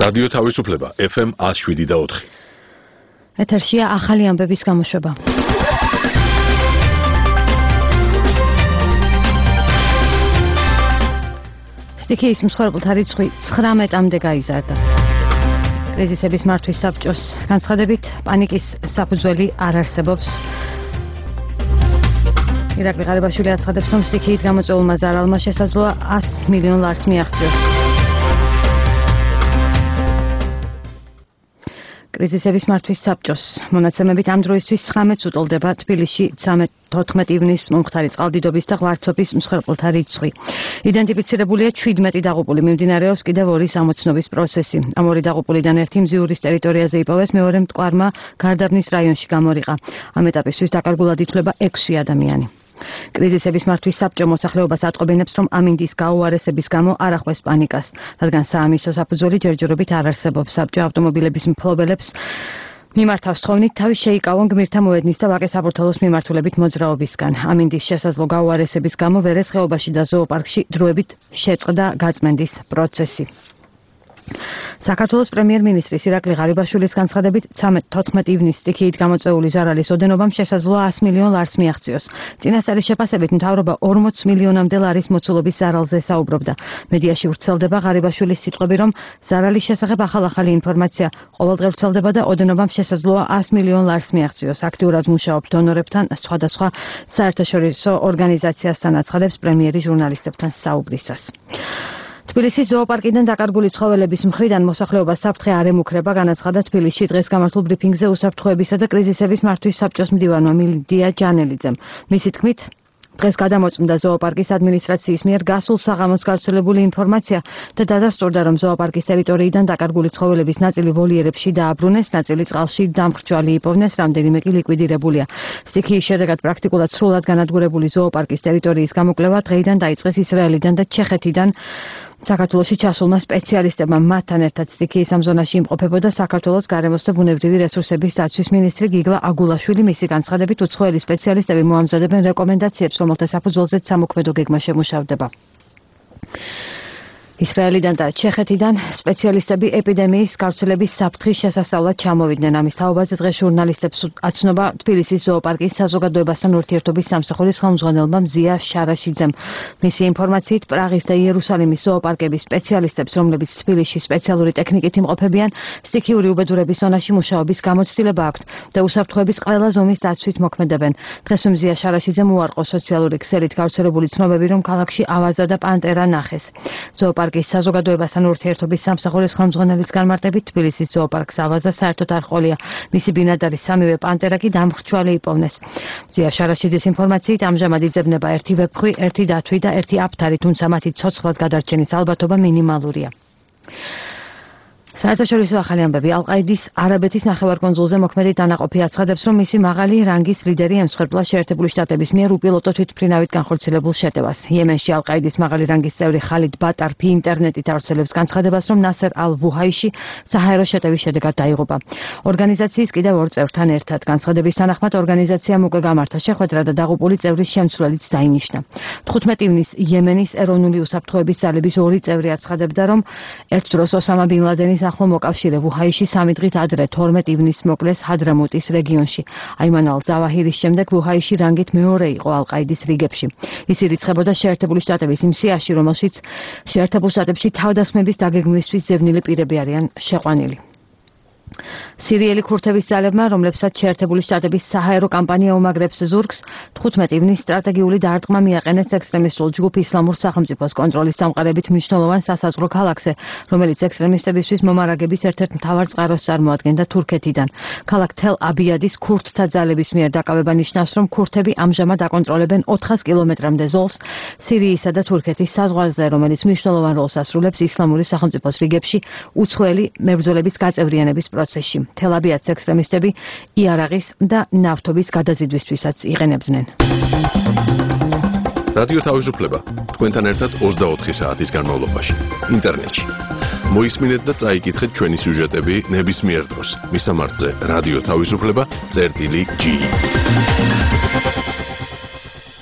რადიო თავისუფლება FM 107.4. ეთერშია ახალი ამბების გამოშვება. სტიქიის მსხვერპლთა რიცხვი 19-მდე გაიზარდა. კრიზისების მართვის საბჭოს განცხადებით, პანიკის საფუძველი არ არსებობს. ირაკლი ღარიბაშვილი აცხადებს, რომ სტიქიით გამოწვეულმა ზარალმა შესაძლოა 100 მილიონ ლარს მიაღწიოს. კრიზისების მართვის საბჭოს მონაცემებით ამ დროისთვის 19 უტოლდება თბილისში 14 ივნისს მომხდარი წყალდიდობის და ღვარცობის მსხვერპლთა რიცხვი. იდენტიფიცირებულია 17 დაღუპული, მიმდინარეობს კიდევ 2 სამოცნობის პროცესი. ამ 2 დაღუპულიდან ერთი მზიურის ტერიტორიაზე იპოვეს, მეორე მტკვარმა გარდაბნის რაიონში გამორიყა. ამ ეტაპისთვის დაკარგულად ითვლება 6 ადამიანი. კრიზისების მართვის საბჭო მოსახლეობას ატყობინებს, რომ ამინდის გაუარესების გამო არ ახვეს პანიკას, რადგან საამისო საფუძველი ჯერჯერობით არ არსებობს. საბჭო ავტომობილების მფლობელებს მიმართავს თხოვნით თავის შეიკავონ გმირთა მოედნის და ვაკე საბურთალოს მიმართულებით მოძრაობისგან. ამინდის შესაძლო გაუარესების გამო ვერეს ხეობაში და ზოოპარკში დროებით შეწყდა გაწმენდის პროცესი. საქართველოს პრემიერ-მინისტრის ირაკლი ღარიბაშვილის განცხადებით 14 ივნისს სტიქიით გამოწვეული ზარალის ოდენობამ შესაძლოა 100 მილიონ ლარს მიაღწიოს. წინასწარი შეფასებით მთავრობა 40 მილიონამდე ლარის მოცულობის ზარალზე საუბრობდა. მედიაში ვრცელდება ღარიბაშვილის სიტყვები, რომ ზარალის შესახებ ახალ-ახალი ინფორმაცია ყოველდღე ვრცელდება და ოდენობამ შესაძლოა 100 მილიონ ლარს მიაღწიოს. აქტიურად მუშაობ დონორებთან, სხვადასხვა საერთაშორისო ორგანიზაციასთან აცხადებს პრემიერი ჟურნალისტებთან საუბრისას. თბილისის ზოოპარკიდან დაკარგული ცხოველების მხრიდან მოსახლეობას საფრთხე არ ემუქრება, განაცხადა თბილისში დღეს გამართულ ბრიფინგზე უსაფრთხოებისა და კრიზისების მართვის საბჭოს მდივანმა მილდია ჯანელიძემ. მისი თქმით, დღეს გადამოწმდა ზოოპარკის ადმინისტრაციის მიერ გასულ საღამოს გავრცელებული ინფორმაცია და დადასტურდა, რომ ზოოპარკის ტერიტორიიდან დაკარგული ცხოველების ნაწილი ვოლიერებში დააბრუნეს, ნაწილი წყალში დამრჩვალი იპოვნეს, რამდენიმე კი ლიკვიდირებულია. სტიქიის შედეგად პრაქტიკულად სრულად განადგურებული ზოოპარკის ტერიტორიის გამოკვლევა დღეიდან დაიწყეს ისრაელიდან და ჩეხეთიდან. საქართველოში ჩასულმა სპეციალისტებმა მათთან ერთად სტიქიის ამ ზონაში იმყოფებოდა საქართველოს გარემოს და ბუნებრივი რესურსების დაცვის მინისტრი გიგლა აგულაშვილი. მისი განცხადებით, უცხოელი სპეციალისტები მოამზადებენ რეკომენდაციებს, რომელთა საფუძველზეც სამოქმედო გეგმა შემუშავდება. ისრაელიდან და ჩეხეთიდან სპეციალისტები ეპიდემიის გავრცელების საფრთხის შესასწავლად ჩამოვიდნენ. ამის თაობაზე დღეს ჟურნალისტებს აცნობა თბილისის ზოოპარკის საზოგადოებასთან ურთიერთობის სამსახურის ხელმძღვანელმა მზია შარაშიძემ. მისი ინფორმაციით, პრაღის და იერუსალიმის ზოოპარკების სპეციალისტებს, რომლებიც თბილისში სპეციალური ტექნიკით იმყოფებიან, სტიქიური უბედურების ზონაში მუშაობის გამოცდილება აქვთ და უსაფრთხოების ყველა ზომის დაცვით მოქმედებენ. დღეს მზია შარაშიძემ უარყო სოციალური ქსელით გავრცელებული ცნობები, რომ ქალაქში ავაზა და პანტერა ნახეს. ზოოპარკის საზოგადოებასთან ურთიერთობის სამსახურის ხელმძღვანელის განმარტებით, თბილისის ზოოპარკს ავაზა საერთოდ არ ჰყოლია. მისი ბინადარი სამივე პანტერა კი დამრჩვალი იპოვნეს. მზია შარაშიძის ინფორმაციით, ამჟამად იძებნება ერთი ვეფხვი, ერთი დათვი და ერთი აფთარი, თუმცა მათი ცოცხლად გადარჩენის ალბათობა მინიმალურია. საერთაშორისო ახალი ამბები. ალ-ყაიდის არაბეთის ნახევარკუნძულზე მოქმედი დანაყოფი აცხადებს, რომ მისი მაღალი რანგის ლიდერი ემსხვერპლა შეერთებული შტატების მიერ უპილოტო თვითმფრინავით განხორციელებულ შეტევას. იემენში ალ-ყაიდის მაღალი რანგის წევრი ხალიდ ბატარფი ინტერნეტით ავრცელებს განცხადებას, რომ ნასერ ალ-ვუჰაიში საჰაერო შეტევის შედეგად დაიღუპა. ორგანიზაციის კიდევ 2 წევრთან ერთად. განცხადების თანახმად ორგანიზაციამ უკვე გამართა შეხვედრა და დაღუპული წევრის შემცვლელიც დაინიშნა. 15 ივნისს იემენის ეროვნული უსაფრთხოების ძალების 2 წევრი აცხადებდა, რომ ერთ დროს ოსამა ბინ ლადენის ახლო მოკავშირე ვუჰაიში 3 დღით ადრე 12 ივნისს მოკლეს ჰადრამუტის რეგიონში. აიმან ალ-ზავაჰირის შემდეგ ვუჰაიში რანგით მეორე იყო ალ-ყაიდის რიგებში. ის ირიცხებოდა შეერთებული შტატების იმ სიაში, რომელშიც შეერთებულ შტატებში თავდასხმების დაგეგმვისთვის ზევნილი პირები არიან შეყვანილი. სირიელი ქურთების ძალებმა, რომლებსაც შეერთებული შტატების საჰაერო კამპანია უმაგრებს ზურგს, 15 ივნისს სტრატეგიული დარტყმა მიაყენეს ექსტრემისტულ ჯგუფ ისლამურ სახელმწიფოს კონტროლის სამყარებით მნიშვნელოვან სასაზღვრო ქალაქზე, რომელიც ექსტრემისტებისთვის მომარაგების ერთ-ერთ მთავარ წყაროს წარმოადგენდა თურქეთიდან. ქალაქ თელ-აბიადის ქურთთა ძალების მიერ დაკავება ნიშნავს, რომ ქურთები ამჟამად აკონტროლებენ 400 კილომეტრამდე ზოლს სირიისა და თურქეთის საზღვარზე, რომელიც მნიშვნელოვან როლს ასრულებს ისლამური სახელმწიფოს რიგებში უცხოელი მებრძოლების გაწევრიანების პროცესში. თელ-აბიადს ექსტრემისტები იარაღის და ნავთობის გადაზიდვისთვისაც იყენებდნენ. რადიო თავისუფლება თქვენთან ერთად 24 საათის განმავლობაში ინტერნეტში. მოისმინეთ და წაიკითხეთ ჩვენი სიუჟეტები ნებისმიერ დროს. მისამართზე რადიო თავისუფლება.gi